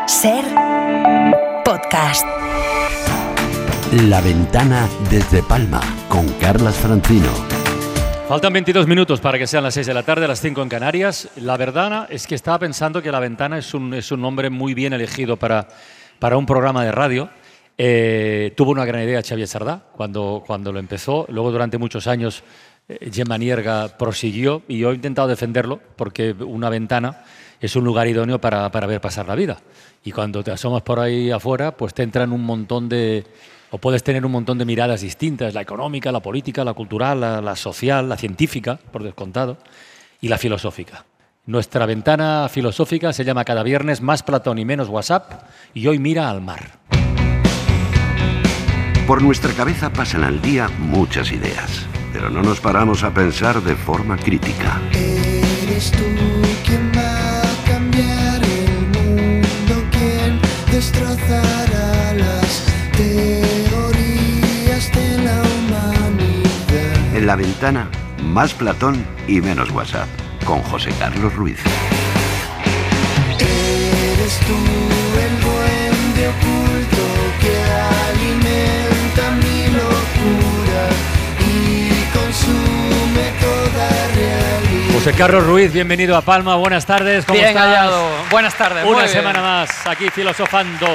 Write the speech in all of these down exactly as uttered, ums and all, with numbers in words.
Ser podcast. La Ventana desde Palma, con Carlas Francino. Faltan veintidós minutos para que sean las seis de la tarde, las cinco en Canarias. La verdad es que estaba pensando que La Ventana es un, es un nombre muy bien elegido para, para un programa de radio. Eh, tuvo una gran idea Xavier Sardá cuando, cuando lo empezó. Luego, durante muchos años, eh, Gemma Nierga prosiguió y yo he intentado defenderlo porque una ventana es un lugar idóneo para, para ver pasar la vida. Y cuando te asomas por ahí afuera, pues te entran un montón de... o puedes tener un montón de miradas distintas, la económica, la política, la cultural, la, la social, la científica, por descontado, y la filosófica. Nuestra ventana filosófica se llama cada viernes Más Platón y Menos WhatsApp, y hoy mira al mar. Por nuestra cabeza pasan al día muchas ideas, pero no nos paramos a pensar de forma crítica. Eres tú quien va a cambiar el mundo, quien destrozará las teorías de la humanidad. En La Ventana, Más Platón y Menos WhatsApp, con José Carlos Ruiz. Eres tú el duende oculto que alimenta mi locura y consume toda realidad. José Carlos Ruiz, bienvenido a Palma, buenas tardes, ¿cómo Bien estás? hallado, buenas tardes. Una muy semana bien. más aquí filosofando.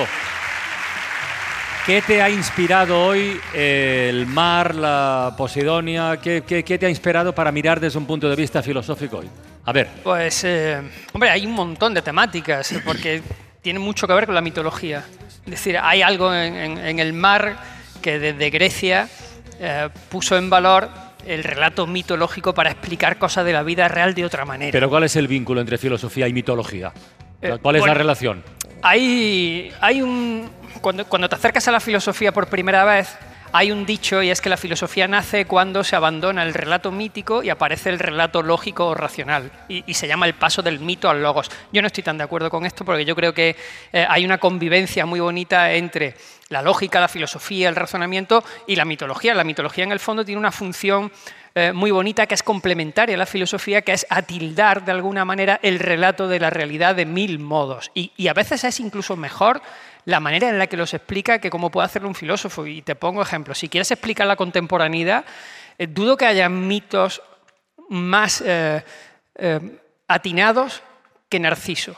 ¿Qué te ha inspirado hoy eh, el mar, la Posidonia? ¿Qué, qué, ¿Qué te ha inspirado para mirar desde un punto de vista filosófico hoy? A ver. Pues, eh, hombre, hay un montón de temáticas, eh, porque tiene mucho que ver con la mitología. Es decir, hay algo en, en, en el mar que desde Grecia eh, puso en valor el relato mitológico para explicar cosas de la vida real de otra manera. Pero ¿cuál es el vínculo entre filosofía y mitología? Eh, ¿Cuál es bueno, la relación? Hay, hay un... Cuando, cuando te acercas a la filosofía por primera vez, hay un dicho, y es que la filosofía nace cuando se abandona el relato mítico y aparece el relato lógico o racional, y, y se llama el paso del mito al logos. Yo no estoy tan de acuerdo con esto porque yo creo que eh, hay una convivencia muy bonita entre la lógica, la filosofía, el razonamiento y la mitología. La mitología, en el fondo, tiene una función eh, muy bonita que es complementaria a la filosofía, que es atildar de alguna manera el relato de la realidad de mil modos. Y, y a veces es incluso mejor la manera en la que los explica que cómo puede hacerlo un filósofo. Y te pongo ejemplos. Si quieres explicar la contemporaneidad, eh, dudo que haya mitos más eh, eh, atinados que Narciso.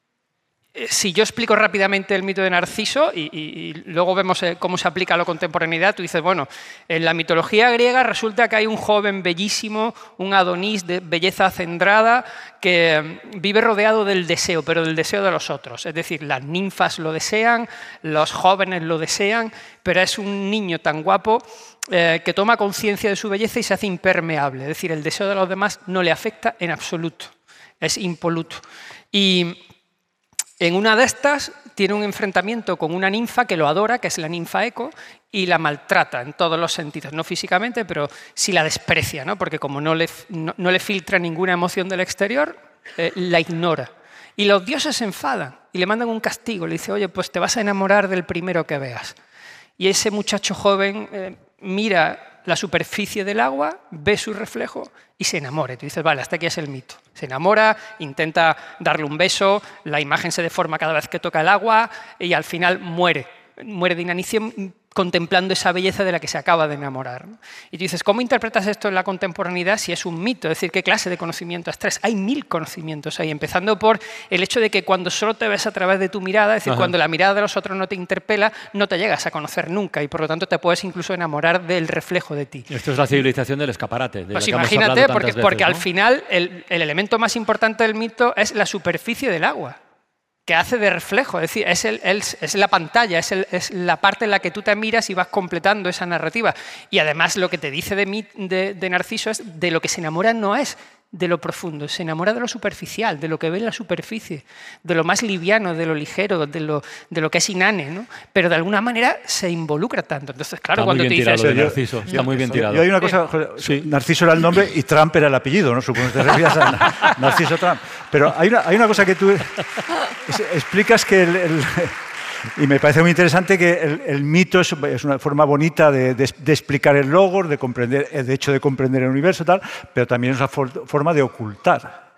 Eh, si yo explico rápidamente el mito de Narciso y, y, y luego vemos eh, cómo se aplica a la contemporaneidad, tú dices, bueno, en la mitología griega resulta que hay un joven bellísimo, un Adonís de belleza acendrada, que eh, vive rodeado del deseo, pero del deseo de los otros. Es decir, las ninfas lo desean, los jóvenes lo desean, pero es un niño tan guapo eh, que toma conciencia de su belleza y se hace impermeable. Es decir, el deseo de los demás no le afecta en absoluto, es impoluto. Y en una de estas tiene un enfrentamiento con una ninfa que lo adora, que es la ninfa Eco, y la maltrata en todos los sentidos, no físicamente, pero sí la desprecia, ¿no? Porque como no le, no, no le filtra ninguna emoción del exterior, eh, la ignora. Y los dioses se enfadan y le mandan un castigo, le dice, oye, pues te vas a enamorar del primero que veas. Y ese muchacho joven eh, mira la superficie del agua, ve su reflejo y se enamora. Y tú dices, vale, hasta aquí es el mito. Se enamora, intenta darle un beso, la imagen se deforma cada vez que toca el agua y al final muere. Muere de inanición contemplando esa belleza de la que se acaba de enamorar, ¿no? Y tú dices, ¿cómo interpretas esto en la contemporaneidad si es un mito? Es decir, ¿qué clase de conocimiento extraes? Hay mil conocimientos ahí, empezando por el hecho de que cuando solo te ves a través de tu mirada, es decir, Ajá. cuando la mirada de los otros no te interpela, no te llegas a conocer nunca y por lo tanto te puedes incluso enamorar del reflejo de ti. Esto es la civilización del escaparate. De pues la que imagínate, hemos porque, veces, porque ¿no? al final el, el elemento más importante del mito es la superficie del agua, que hace de reflejo, es decir, es, el, el, es la pantalla, es, el, es la parte en la que tú te miras y vas completando esa narrativa. Y además lo que te dice de, mí, de, de Narciso es de lo que se enamora no es de lo profundo, se enamora de lo superficial, de lo que ve en la superficie, de lo más liviano, de lo ligero, de lo, de lo que es inane, ¿no? Pero de alguna manera se involucra tanto. Entonces, claro, está cuando muy te bien dices... Tirado de Narciso, está yo, muy bien tirado. Yo hay una cosa, sí. Narciso era el nombre y Trump era el apellido, ¿no? Supongo que te refieres a Narciso Trump. Pero hay una, hay una cosa que tú es, explicas que el, el, y me parece muy interesante que el, el mito es, es una forma bonita de, de, de explicar el logos, de comprender, de hecho de comprender el universo, tal, pero también es una for, forma de ocultar.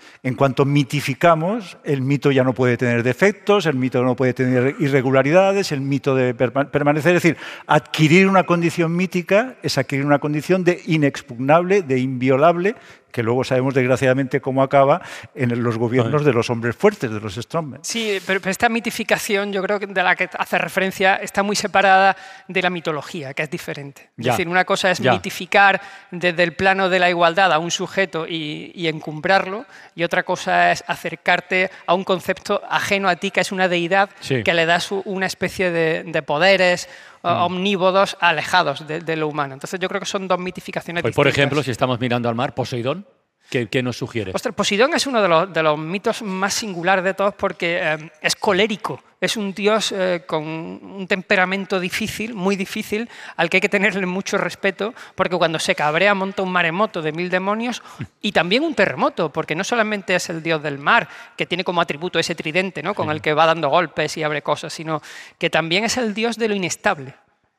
En cuanto mitificamos, el mito ya no puede tener defectos, el mito no puede tener irregularidades, el mito debe perma- permanecer. Es decir, adquirir una condición mítica es adquirir una condición de inexpugnable, de inviolable, que luego sabemos desgraciadamente cómo acaba en los gobiernos de los hombres fuertes, de los strongmen. Sí, pero, pero esta mitificación, yo creo que de la que hace referencia, está muy separada de la mitología, que es diferente. Es Ya. decir, una cosa es Ya. mitificar desde el plano de la igualdad a un sujeto y, y encumbrarlo, y otra cosa es acercarte a un concepto ajeno a ti, que es una deidad, Sí. que le das una especie de, de poderes mm. omnívodos alejados de, de lo humano. Entonces yo creo que son dos mitificaciones Pues, distintas. por ejemplo, si estamos mirando al mar, Poseidón, ¿qué, qué nos sugiere? Ostras, Poseidón es uno de los, de los mitos más singulares de todos porque eh, es colérico. Es un dios eh, con un temperamento difícil, muy difícil, al que hay que tenerle mucho respeto, porque cuando se cabrea monta un maremoto de mil demonios y también un terremoto, porque no solamente es el dios del mar, que tiene como atributo ese tridente, ¿no?, con el que va dando golpes y abre cosas, sino que también es el dios de lo inestable.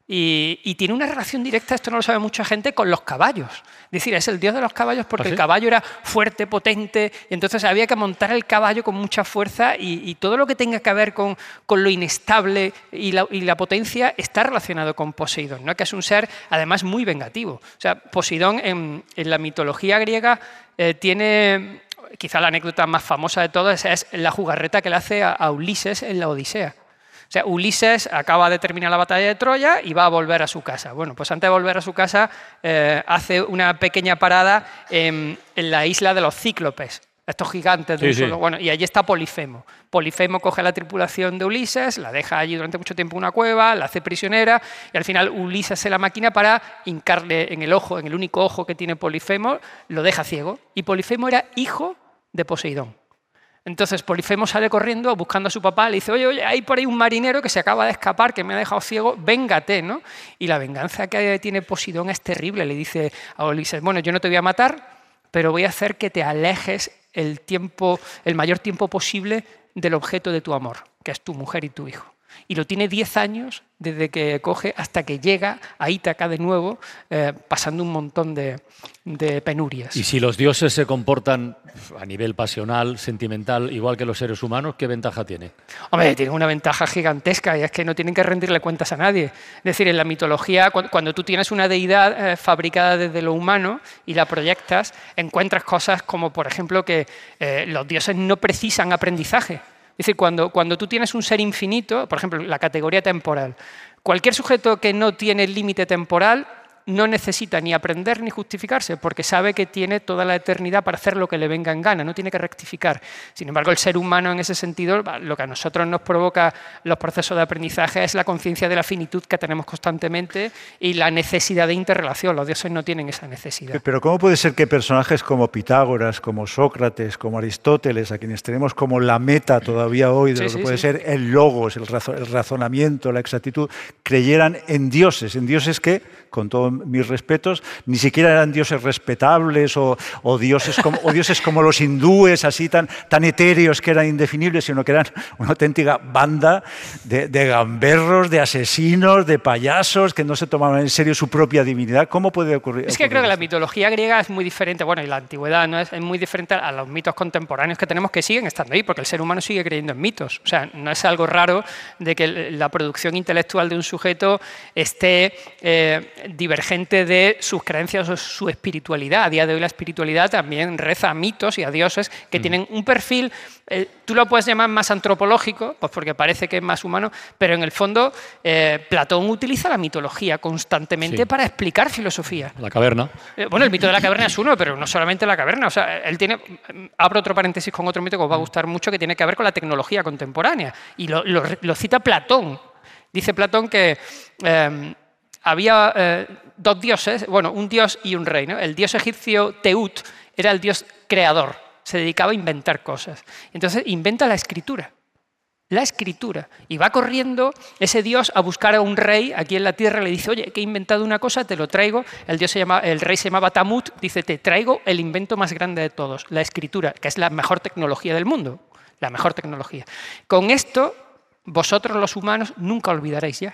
Y, y tiene una relación directa, esto no lo sabe mucha gente, con los caballos. Es decir, es el dios de los caballos porque ¿Ah, sí? el caballo era fuerte, potente, y entonces había que montar el caballo con mucha fuerza y, y todo lo que tenga que ver con, con lo inestable y la, y la potencia está relacionado con Poseidón, ¿no?, que es un ser además muy vengativo. O sea, Poseidón en, en la mitología griega eh, tiene, quizá la anécdota más famosa de todas, es la jugarreta que le hace a, a Ulises en la Odisea. O sea, Ulises acaba de terminar la batalla de Troya y va a volver a su casa. Bueno, pues antes de volver a su casa eh, hace una pequeña parada en, en la isla de los cíclopes, estos gigantes de Sí, un sí. solo... Bueno, y allí está Polifemo. Polifemo coge a la tripulación de Ulises, la deja allí durante mucho tiempo en una cueva, la hace prisionera y al final Ulises se la máquina para hincarle en el ojo, en el único ojo que tiene Polifemo, lo deja ciego. Y Polifemo era hijo de Poseidón. Entonces Polifemo sale corriendo buscando a su papá, le dice, oye, oye, hay por ahí un marinero que se acaba de escapar, que me ha dejado ciego, véngate, ¿no? Y la venganza que tiene Poseidón es terrible, le dice a Ulises, bueno, yo no te voy a matar, pero voy a hacer que te alejes el, tiempo, el mayor tiempo posible del objeto de tu amor, que es tu mujer y tu hijo. Y lo tiene diez años desde que coge hasta que llega a Ítaca de nuevo, eh, pasando un montón de, de penurias. Y si los dioses se comportan a nivel pasional, sentimental, igual que los seres humanos, ¿qué ventaja tiene? Hombre, tienen una ventaja gigantesca y es que no tienen que rendirle cuentas a nadie. Es decir, en la mitología, cuando, cuando tú tienes una deidad eh, fabricada desde lo humano y la proyectas, encuentras cosas como, por ejemplo, que eh, los dioses no precisan aprendizaje. Es decir, cuando, cuando tú tienes un ser infinito, por ejemplo, la categoría temporal, cualquier sujeto que no tiene límite temporal no necesita ni aprender ni justificarse, porque sabe que tiene toda la eternidad para hacer lo que le venga en gana, no tiene que rectificar. Sin embargo, el ser humano en ese sentido, lo que a nosotros nos provoca los procesos de aprendizaje es la conciencia de la finitud que tenemos constantemente y la necesidad de interrelación. Los dioses no tienen esa necesidad. Pero ¿cómo puede ser que personajes como Pitágoras, como Sócrates, como Aristóteles, a quienes tenemos como la meta todavía hoy de Sí, lo que sí, puede sí. ser el logos, el, razo- el razonamiento, la exactitud, creyeran en dioses, en dioses que, con todos mis respetos, ni siquiera eran dioses respetables o, o, dioses, como, o dioses como los hindúes, así tan, tan etéreos que eran indefinibles, sino que eran una auténtica banda de, de gamberros, de asesinos, de payasos, que no se tomaban en serio su propia divinidad? ¿Cómo puede ocurrir? Es que creo que la mitología griega es muy diferente, bueno, y la antigüedad, ¿no? es, es muy diferente a los mitos contemporáneos que tenemos, que siguen estando ahí, porque el ser humano sigue creyendo en mitos. O sea, no es algo raro de que la producción intelectual de un sujeto esté eh, divergente de sus creencias o su espiritualidad. A día de hoy la espiritualidad también reza a mitos y a dioses que mm. tienen un perfil, eh, tú lo puedes llamar más antropológico, pues porque parece que es más humano, pero en el fondo eh, Platón utiliza la mitología constantemente sí. para explicar filosofía. La caverna. Eh, bueno, el mito de la caverna es uno, pero no solamente la caverna. O sea, él tiene, abro otro paréntesis con otro mito que os va a gustar mucho, que tiene que ver con la tecnología contemporánea. Y lo, lo, lo cita Platón. Dice Platón que eh, había eh, dos dioses, bueno, un dios y un rey, ¿no? El dios egipcio Teut era el dios creador, se dedicaba a inventar cosas. Entonces inventa la escritura, la escritura, y va corriendo ese dios a buscar a un rey aquí en la tierra, le dice, oye, que he inventado una cosa, te lo traigo. El, dios se llama, el rey se llamaba Tamut, dice, te traigo el invento más grande de todos, la escritura, que es la mejor tecnología del mundo, la mejor tecnología. Con esto, vosotros los humanos nunca olvidaréis ya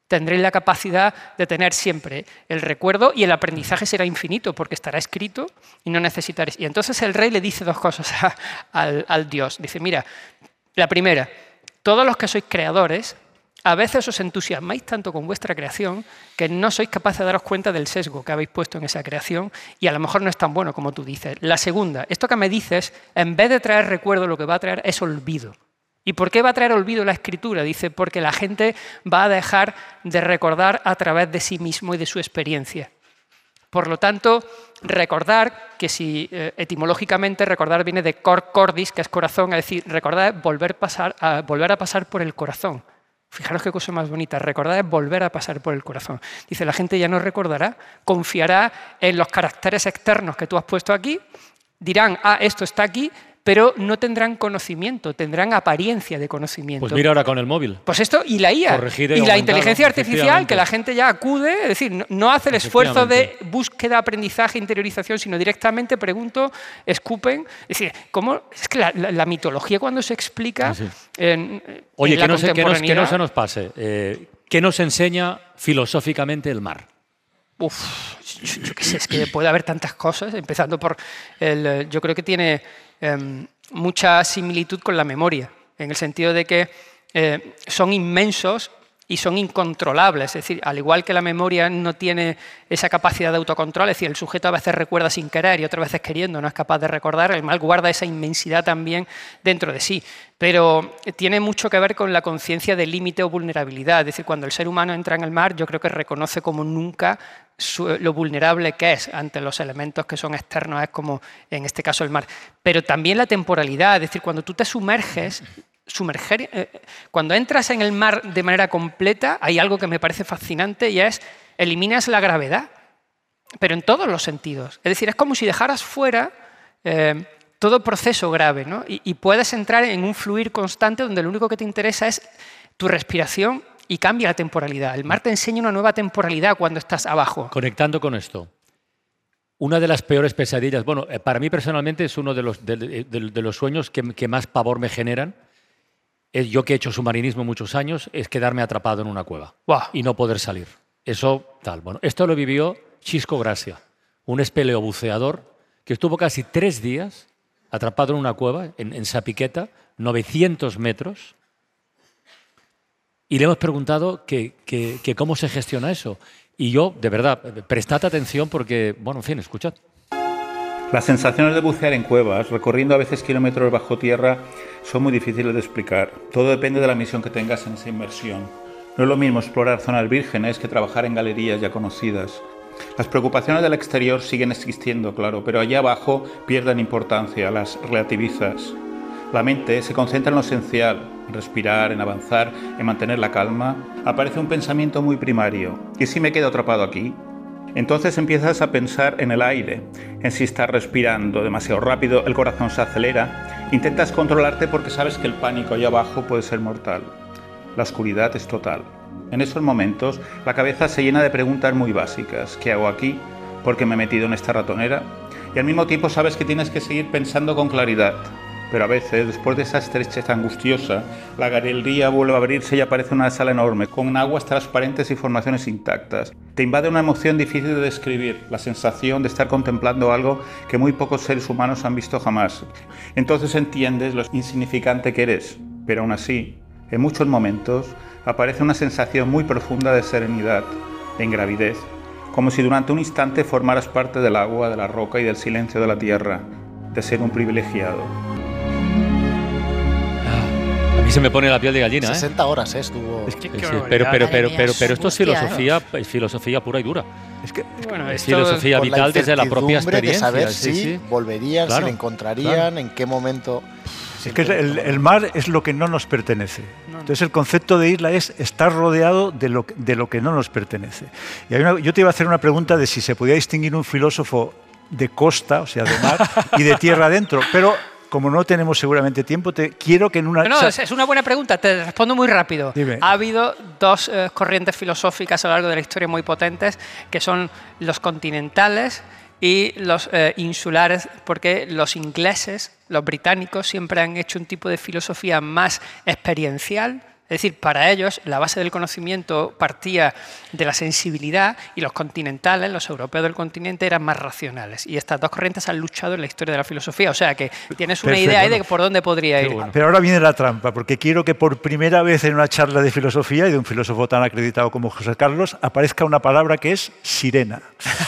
Tendréis la capacidad de tener siempre el recuerdo y el aprendizaje será infinito porque estará escrito y no necesitaréis. Y entonces el rey le dice dos cosas a, al, al dios. Dice, mira, la primera, todos los que sois creadores, a veces os entusiasmáis tanto con vuestra creación que no sois capaces de daros cuenta del sesgo que habéis puesto en esa creación y a lo mejor no es tan bueno como tú dices. La segunda, esto que me dices, en vez de traer recuerdo, lo que va a traer es olvido. ¿Y por qué va a traer olvido la escritura? Dice, porque la gente va a dejar de recordar a través de sí mismo y de su experiencia. Por lo tanto, recordar, que si eh, etimológicamente recordar viene de cor cordis, que es corazón, es decir, recordar es volver, pasar a, volver a pasar por el corazón. Fijaros qué cosa más bonita, recordar es volver a pasar por el corazón. Dice, la gente ya no recordará, confiará en los caracteres externos que tú has puesto aquí, dirán, ah, esto está aquí, pero no tendrán conocimiento, tendrán apariencia de conocimiento. Pues mira ahora con el móvil. Pues esto y la I A, Corregir y y la aumentarlo, inteligencia artificial, que la gente ya acude, es decir, no, no hace el esfuerzo de búsqueda, aprendizaje, interiorización, sino directamente pregunto, escupen. Es decir, ¿cómo? Es que la, la, la mitología cuando se explica Sí, sí. en, Oye, en que la no, se, que, nos, que no contemporaneidad- se nos pase. Eh, ¿Qué nos enseña filosóficamente el mar? Uf, yo, yo qué sé, es que puede haber tantas cosas, empezando por el, eh, yo creo que tiene eh, mucha similitud con la memoria, en el sentido de que eh, son inmensos y son incontrolables, es decir, al igual que la memoria no tiene esa capacidad de autocontrol, es decir, el sujeto a veces recuerda sin querer y otras veces queriendo, no es capaz de recordar, el mal guarda esa inmensidad también dentro de sí, pero tiene mucho que ver con la conciencia de límite o vulnerabilidad, es decir, cuando el ser humano entra en el mar, yo creo que reconoce como nunca su, lo vulnerable que es ante los elementos que son externos, es como en este caso el mar, pero también la temporalidad, es decir, cuando tú te sumerges, Sumerger, eh, cuando entras en el mar de manera completa, hay algo que me parece fascinante y es, eliminas la gravedad, pero en todos los sentidos. Es decir, es como si dejaras fuera eh, todo proceso grave, ¿no? y, y puedes entrar en un fluir constante donde lo único que te interesa es tu respiración y cambia la temporalidad. El mar te enseña una nueva temporalidad cuando estás abajo. Conectando con esto, una de las peores pesadillas, bueno, eh, para mí personalmente es uno de los, de, de- de- de los sueños que, que más pavor me generan. Eh, Yo que he hecho submarinismo muchos años, es quedarme atrapado en una cueva Guau. y no poder salir. Eso tal. Bueno, esto lo vivió Xisco Gracia, un espeleobuceador que estuvo casi tres días atrapado en una cueva, en, en Sapiqueta, novecientos metros, y le hemos preguntado que, que- que cómo se gestiona eso. Y yo, de verdad, prestad atención porque, bueno, en fin, escuchad. Las sensaciones de bucear en cuevas, recorriendo a veces kilómetros bajo tierra, son muy difíciles de explicar. Todo depende de la misión que tengas en esa inmersión. No es lo mismo explorar zonas vírgenes que trabajar en galerías ya conocidas. Las preocupaciones del exterior siguen existiendo, claro, pero allá abajo pierden importancia, las relativizas. La mente se concentra en lo esencial, en respirar, en avanzar, en mantener la calma. Aparece un pensamiento muy primario. ¿Y si me quedo atrapado aquí? Entonces empiezas a pensar en el aire, en si estás respirando demasiado rápido, el corazón se acelera, intentas controlarte porque sabes que el pánico allá abajo puede ser mortal. La oscuridad es total. En esos momentos la cabeza se llena de preguntas muy básicas. ¿Qué hago aquí? ¿Por qué me he metido en esta ratonera? Y al mismo tiempo sabes que tienes que seguir pensando con claridad. Pero a veces, después de esa estrechez angustiosa, la galería vuelve a abrirse y aparece una sala enorme, con aguas transparentes y formaciones intactas. Te invade una emoción difícil de describir, la sensación de estar contemplando algo que muy pocos seres humanos han visto jamás. Entonces entiendes lo insignificante que eres, pero aún así, en muchos momentos, aparece una sensación muy profunda de serenidad, de ingravidez, como si durante un instante formaras parte del agua, de la roca y del silencio de la tierra, de ser un privilegiado. A mí se me pone la piel de gallina, ¿eh? sesenta horas ¿eh? estuvo. Qué Sí, sí, barbaridad. pero, pero, Madre pero, mía, pero, es pero esto es angustia, filosofía, es filosofía pura y dura. Es que Bueno, Es esto- filosofía Con la vital desde la propia incertidumbre de experiencia. saber sí, si sí. volverían, Claro, si le encontrarían, claro. en qué momento. Es que el, el mar es lo que no nos pertenece. Entonces el concepto de isla es estar rodeado de lo, de lo que no nos pertenece. Y hay una- yo te iba a hacer una pregunta de si se podía distinguir un filósofo de costa, o sea, de mar, y de tierra adentro. Pero como no tenemos seguramente tiempo, te quiero que en una... No, no, o sea, es, es una buena pregunta, te respondo muy rápido. Dime. Ha habido dos eh, corrientes filosóficas a lo largo de la historia muy potentes, que son los continentales y los eh, insulares, porque los ingleses, los británicos, siempre han hecho un tipo de filosofía más experiencial, Es decir, para ellos la base del conocimiento partía de la sensibilidad y los continentales, los europeos del continente, eran más racionales. Y estas dos corrientes han luchado en la historia de la filosofía. O sea que tienes una Perfecto. idea ahí de por dónde podría ir. bueno. Pero ahora viene la trampa, porque quiero que por primera vez en una charla de filosofía y de un filósofo tan acreditado como José Carlos aparezca una palabra que es sirena.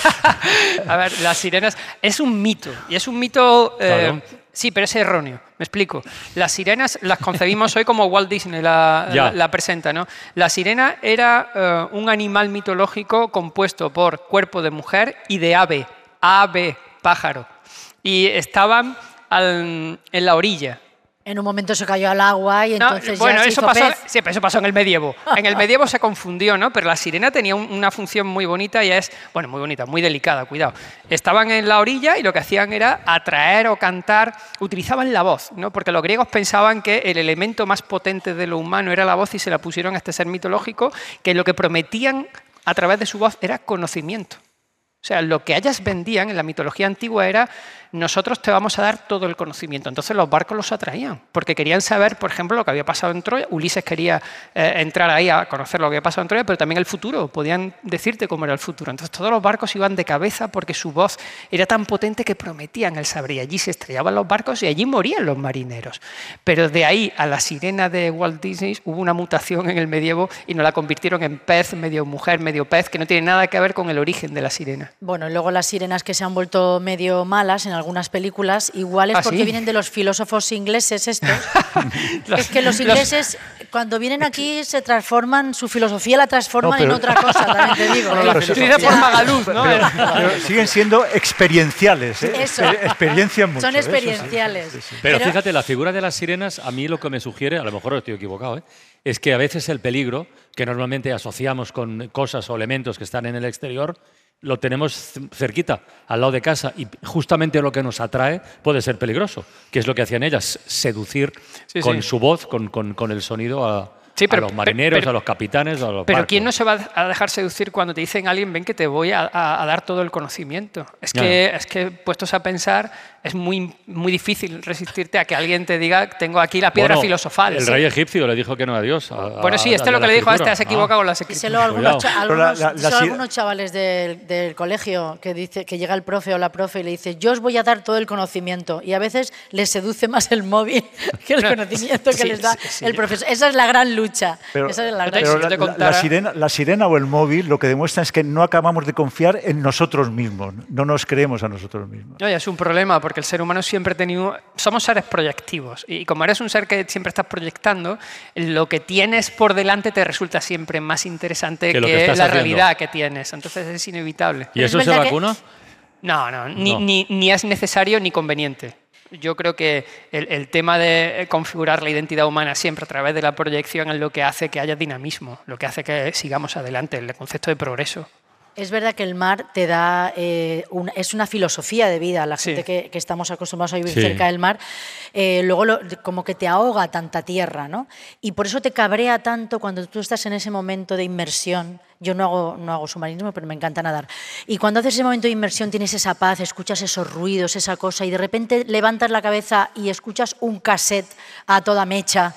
A ver, las sirenas es un mito. Y es un mito... eh, Claro. Sí, pero es erróneo. Me explico. Las sirenas las concebimos hoy como Walt Disney la, Ya. la, la presenta, ¿no? La sirena era eh, un animal mitológico compuesto por cuerpo de mujer y de ave, ave, pájaro. Y estaban al- en la orilla. En un momento se cayó al agua y No, entonces bueno, ya se eso hizo pasó, pez. sí, pero eso pasó en el medievo. En el medievo se confundió, ¿no? Pero la sirena tenía un- una función muy bonita y es, bueno, muy bonita, muy delicada, cuidado. Estaban en la orilla y lo que hacían era atraer o cantar, utilizaban la voz, ¿no? Porque los griegos pensaban que el elemento más potente de lo humano era la voz y se la pusieron a este ser mitológico, que lo que prometían a través de su voz era conocimiento. O sea, lo que ellas vendían en la mitología antigua era nosotros te vamos a dar todo el conocimiento. Entonces los barcos los atraían, porque querían saber, por ejemplo, lo que había pasado en Troya. Ulises quería eh, entrar ahí a conocer lo que había pasado en Troya, pero también el futuro. Podían decirte cómo era el futuro. Entonces todos los barcos iban de cabeza porque su voz era tan potente que prometían el saber. Y allí se estrellaban los barcos y allí morían los marineros. Pero de ahí a la sirena de Walt Disney hubo una mutación en el medievo y nos la convirtieron en pez, medio mujer, medio pez, que no tiene nada que ver con el origen de la sirena. Bueno, y luego las sirenas que se han vuelto medio malas en algunas películas, igual es ¿Ah, porque sí? vienen de los filósofos ingleses estos. Los- Es que los los- ingleses, cuando vienen aquí, se transforman, su filosofía la transforman No, pero- en otra cosa, también te digo. No, ¿eh? no, Tú dices por Magaluz, ¿no? Pero, pero siguen siendo experienciales, ¿eh? Eso. Exper- experiencian mucho. Son ¿eh? Eso sí. experienciales. Sí, sí, sí. Pero, Pero- fíjate, la figura de las sirenas, a mí lo que me sugiere, a lo mejor estoy equivocado, ¿eh? es que a veces el peligro, que normalmente asociamos con cosas o elementos que están en el exterior, lo tenemos c- cerquita, al lado de casa, y justamente lo que nos atrae puede ser peligroso, que es lo que hacían ellas, seducir Sí, con sí. su voz, con, con- con el sonido a, Sí, pero- a los marineros, pero- a los capitanes, a los Pero barcos. ¿quién no se va a dejar seducir cuando te dicen a alguien, ven que te voy a, a- a dar todo el conocimiento? Es Ya. que, es que puestos a pensar, es muy, muy difícil resistirte a que alguien te diga, tengo aquí la piedra Bueno, filosofal. El Sí. rey egipcio le dijo que no a Dios. a- Bueno, sí, a- este a es lo que la le dijo a este, escritura. has equivocado con las Díselo escrituras. a algunos, cha- Cuidado. algunos- Pero la- la- díselo a la- algunos chavales del, del colegio que, dice, que llega el profe o la profe y le dice, yo os voy a dar todo el conocimiento. Y a veces les seduce más el móvil que el conocimiento que Sí, les da sí, sí. el profesor. Esa es la gran lucha. Pero, Esa es la gran Pero pero si la, te la- contara- la sirena, la sirena o el móvil lo que demuestra es que no acabamos de confiar en nosotros mismos, no nos creemos a nosotros mismos. No, y es un problema porque el ser humano siempre ha tenido... Somos seres proyectivos y como eres un ser que siempre estás proyectando, lo que tienes por delante te resulta siempre más interesante Que que, lo que estás la haciendo. realidad que tienes. Entonces es inevitable. ¿Y Pero eso es se verdad que- vacuna? No, no, ni, No. Ni, ni es necesario ni conveniente. Yo creo que el, el tema de configurar la identidad humana siempre a través de la proyección es lo que hace que haya dinamismo, lo que hace que sigamos adelante, el concepto de progreso. Es verdad que el mar te da, eh, un- es una filosofía de vida. La Sí. gente que, que estamos acostumbrados a vivir Sí. cerca del mar, eh, luego lo- como que te ahoga tanta tierra, ¿no? Y por eso te cabrea tanto cuando tú estás en ese momento de inmersión. Yo no hago, no hago submarinismo, pero me encanta nadar. Y cuando haces ese momento de inmersión tienes esa paz, escuchas esos ruidos, esa cosa, y de repente levantas la cabeza y escuchas un cassette a toda mecha.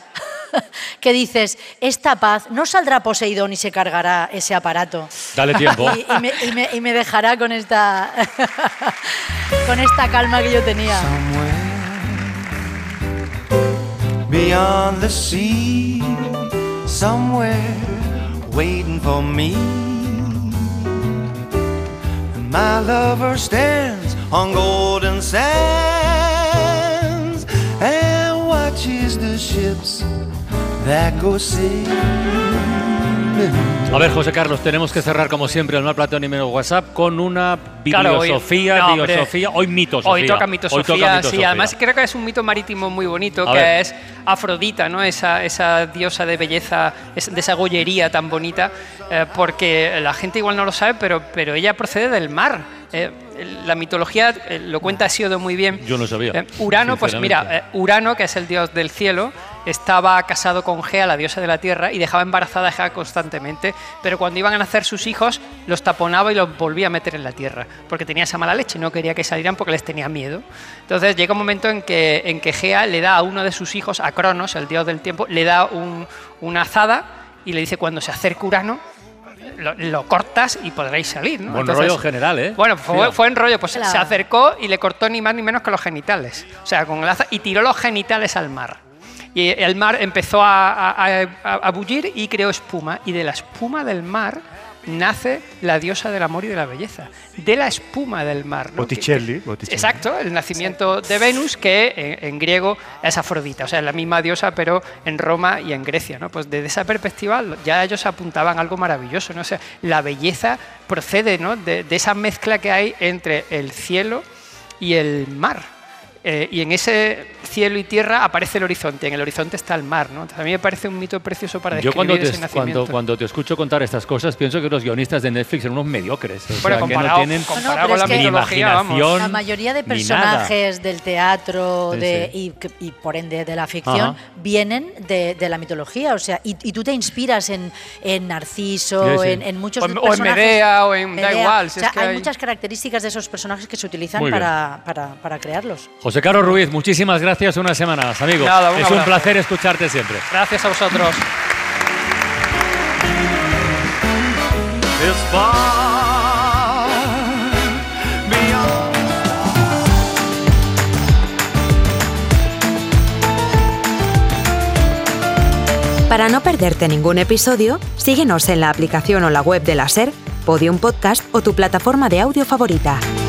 Que dices, esta paz, no saldrá Poseidón y se cargará ese aparato. Dale tiempo. Y, y me, y me- y me dejará con esta, con esta calma que yo tenía. Beyond the sea, somewhere waiting for me. My lover stands on golden sands and watches the ships that go sailing. A ver, José Carlos, tenemos que cerrar como siempre el Mar Platón y menos WhatsApp con una Claro, hoy- bibliosofía, no, hombre. biosofía, hoy mitosofía. Hoy toca mitosofía, Hoy toca mitosofía. sí. Además creo que es un mito marítimo muy bonito, A que ver. es Afrodita, ¿no? Esa, esa diosa de belleza, es- de esa gollería tan bonita, eh, porque la gente igual no lo sabe, pero, pero ella procede del mar. Eh, la mitología eh, lo cuenta Hesíodo muy bien. Yo no sabía, Eh, Urano, pues mira, sinceramente. eh, Urano, que es el dios del cielo, estaba casado con Gea, la diosa de la tierra, y dejaba embarazada a Gea constantemente, pero cuando iban a nacer sus hijos los taponaba y los volvía a meter en la tierra, porque tenía esa mala leche, no quería que salieran porque les tenía miedo. Entonces llega un momento en que, en que Gea le da a uno de sus hijos, a Cronos, el dios del tiempo, le da un, una azada y le dice: cuando se acerque Urano, Lo, lo cortas y podréis salir, ¿no? Buen Entonces, rollo general, ¿eh? Bueno, fue, fue en rollo, pues Claro. se acercó y le cortó ni más ni menos que los genitales. O sea, con el aza, y tiró los genitales al mar. Y el mar empezó a, a, a, a bullir y creó espuma. Y de la espuma del mar nace la diosa del amor y de la belleza. De la espuma del mar, ¿no? Botticelli, Que- que- Botticelli. Exacto, el nacimiento de Venus, que en, en griego es Afrodita, o sea, es la misma diosa, pero en Roma y en Grecia, ¿no? Pues desde esa perspectiva ya ellos apuntaban algo maravilloso, ¿no? O sea, la belleza procede, ¿no?, de, de esa mezcla que hay entre el cielo y el mar. Eh, y en ese cielo y tierra aparece el horizonte, en el horizonte está el mar, ¿no? Entonces, a mí me parece un mito precioso para Yo describir cuando ese te, nacimiento. cuando, cuando te escucho contar estas cosas pienso que los guionistas de Netflix son unos mediocres. O Bueno, sea, que no comparado, tienen comparado No, no, con la pero es que- mitología, vamos. imaginación. La mayoría de ni nada. personajes del teatro Sí, de, sí. Y, que- y por ende de la ficción Ajá. vienen de, de la mitología. O sea, y, y tú te inspiras en, en Narciso, Sí, sí. en, en muchos O en- de- o en personajes. Medea, o en- da Medea. igual, si O sea, es que hay, hay- muchas características de esos personajes que se utilizan Muy bien. para, para, para crearlos. José Carlos Ruiz, muchísimas gracias una semana más, amigo. Nada, un es un abrazo. placer escucharte siempre. Gracias a vosotros. Para no perderte ningún episodio, síguenos en la aplicación o la web de la SER, Podium Podcast o tu plataforma de audio favorita.